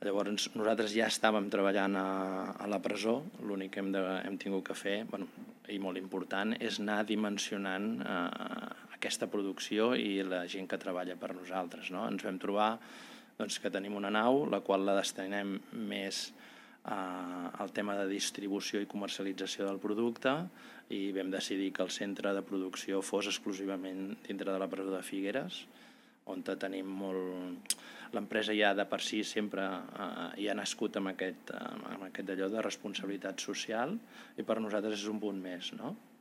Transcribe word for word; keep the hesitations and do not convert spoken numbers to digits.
Llavors, nosaltres ja estàvem treballant a, a la presó, l'únic que hem, de, hem tingut que fer, bueno, i molt important, és anar dimensionant eh, aquesta producció i la gent que treballa per nosaltres. No? Ens vam trobar doncs, que tenim una nau, la qual la destinem més eh, al tema de distribució i comercialització del producte, i vam decidir que el centre de producció fos exclusivament dintre de la presó de Figueres, on tenim molt... L'empresa ja de per si sempre eh, ja ha nascut amb aquest, amb aquest allò de responsabilitat social, i per nosaltres és un punt més, no?